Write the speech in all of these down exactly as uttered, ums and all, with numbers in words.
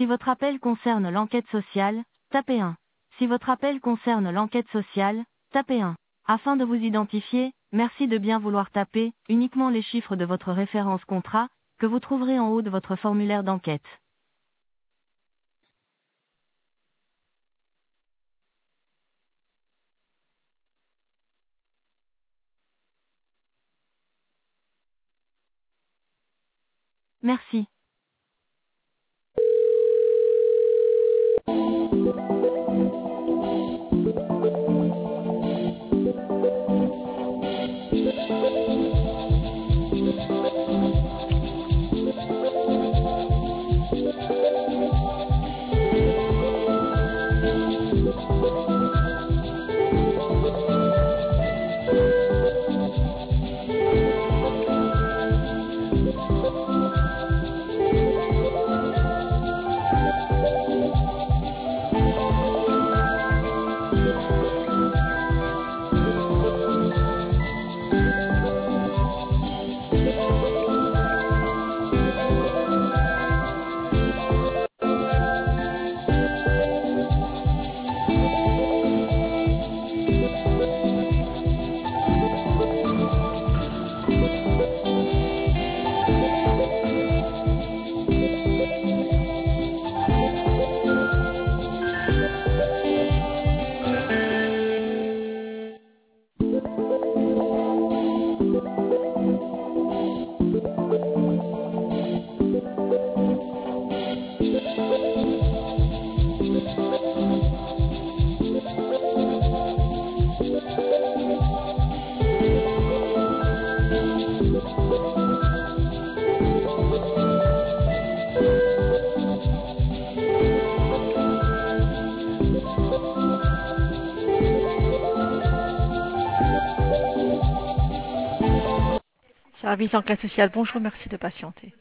Si votre appel concerne l'enquête sociale, tapez un. Si votre appel concerne l'enquête sociale, tapez un. Afin de vous identifier, merci de bien vouloir taper uniquement les chiffres de votre référence contrat, que vous trouverez en haut de votre formulaire d'enquête. Merci. Service enquête sociale, bonjour, merci de patienter.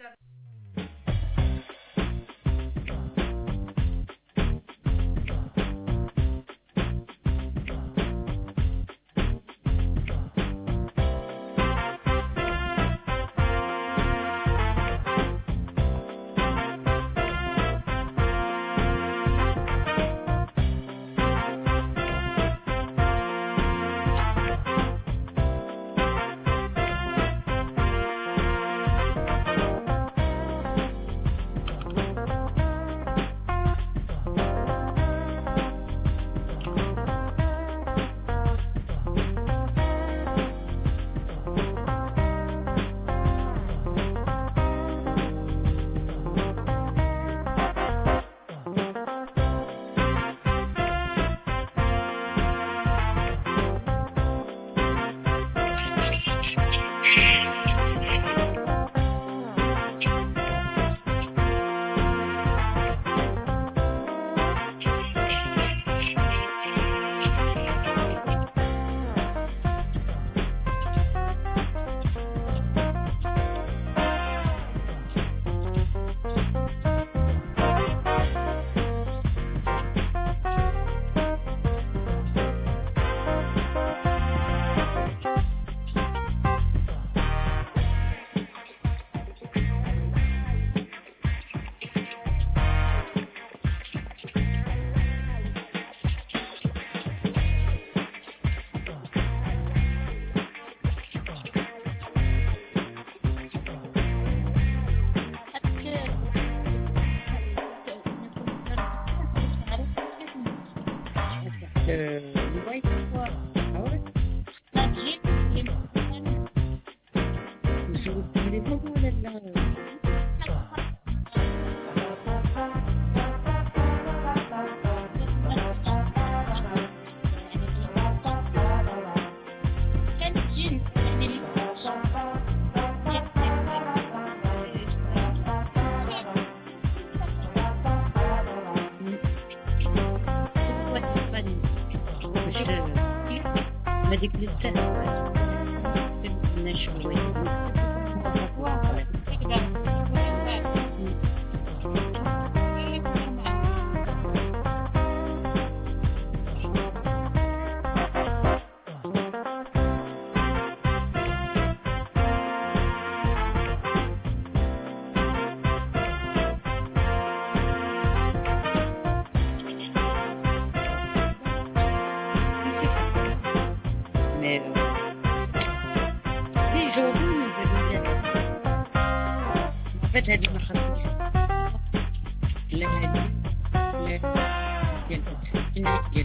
fait هذه ما خرجتش لا هذه لا ديال الناس ديال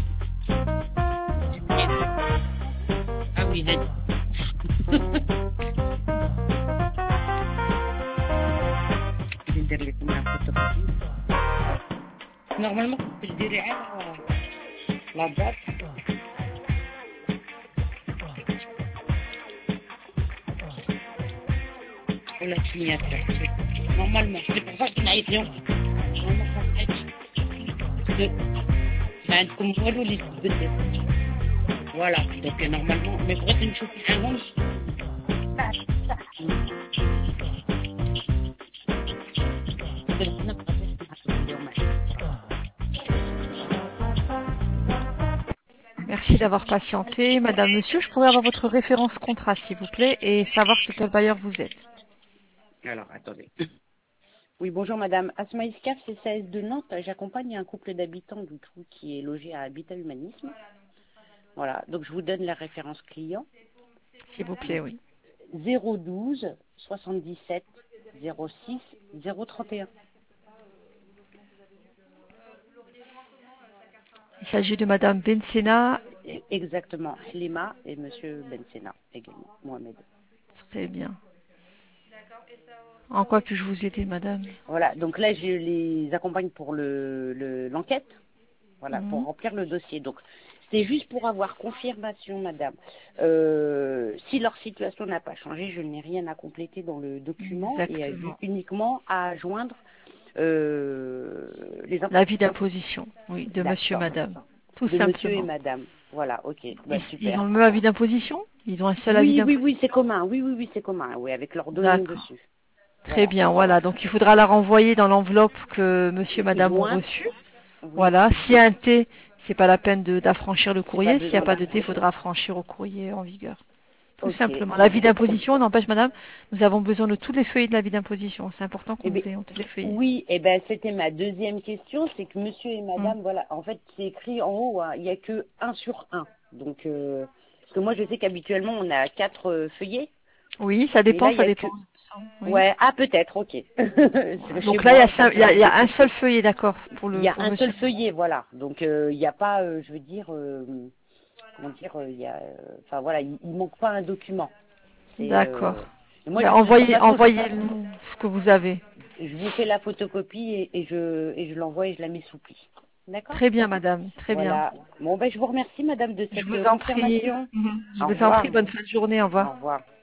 ah oui هذه ندير لكم مع فوتوغرافي نورمالمون كنت ديري على لا دات ولا سميتها نورمالمون سي بور سا كنعيط لهم ما عندكم والو اللي تبدل فوالا دونك نورمالمون مي بغيت نشوف معاهم Merci d'avoir patienté. Madame, monsieur, je pourrais avoir votre référence contrat, s'il vous plaît, et savoir chez quel bailleur vous êtes. Alors, attendez. Oui, bonjour madame. Asma Iskaf, C C S de Nantes. J'accompagne un couple d'habitants du Trou qui est logé à Habitat Humanisme. Voilà, donc je vous donne la référence client. S'il vous plaît, oui. zéro douze soixante-dix-sept zéro six zéro trente et un. Il s'agit de madame Bensena. Exactement, Slima et monsieur Bensena également, Mohamed. Très bien. En quoi puis-je vous aider, madame? Voilà, donc là, je les accompagne pour le, le, l'enquête, voilà, Mmh. pour remplir le dossier. Donc, c'est juste pour avoir confirmation, madame. Euh, si leur situation n'a pas changé, je n'ai rien à compléter dans le document. Exactement. Et uniquement à joindre euh, les informations. L'avis d'imposition, oui, de monsieur, madame. Tout de simplement. monsieur et madame. Voilà, ok. Bah, ils, super. ils ont le même avis d'imposition? Ils ont un seul oui, avis oui, d'imposition? oui, c'est commun. Oui, oui, oui, c'est commun. Oui, avec leur deux noms dessus. Très Voilà. bien, voilà. Donc il faudra la renvoyer dans l'enveloppe que monsieur et madame Joint. ont reçue. Oui. Voilà. S'il y a un T, c'est pas la peine de, d'affranchir le courrier. S'il n'y a pas de T, il d'affranchir. faudra affranchir au courrier en vigueur. Tout Okay. simplement. L'avis d'imposition n'empêche, madame, nous avons besoin de tous les feuillets de l'avis d'imposition. C'est important qu'on eh vous ben, ait tous les feuillets. Oui, et eh ben c'était ma deuxième question, c'est que monsieur et madame, mm. voilà, en fait, c'est écrit en haut, hein, il n'y a que un sur un. Donc, euh, parce que moi, je sais qu'habituellement, on a quatre euh, feuillets. Oui, ça dépend, là, ça dépend. Que... Oui. Ouais, ah, peut-être, ok. Donc là, il y, y, y a un seul feuillet, d'accord, pour le Il y a pour un monsieur. seul feuillet, voilà. Donc, il euh, n'y a pas, euh, je veux dire, euh, comment dire, il y a, enfin, voilà, il ne manque pas un document. D'accord. Euh, moi, ben, je, envoyez, façon, envoyez-nous ce que vous avez. Je vous fais la photocopie et, et je, et je l'envoie et je la mets sous pli. D'accord ? Très bien, madame. Très voilà. bien. Bon, ben, je vous remercie, madame, de cette je vous en confirmation. prie. Je Au vous revoir. en prie. Bonne fin de journée. Au revoir. Au revoir.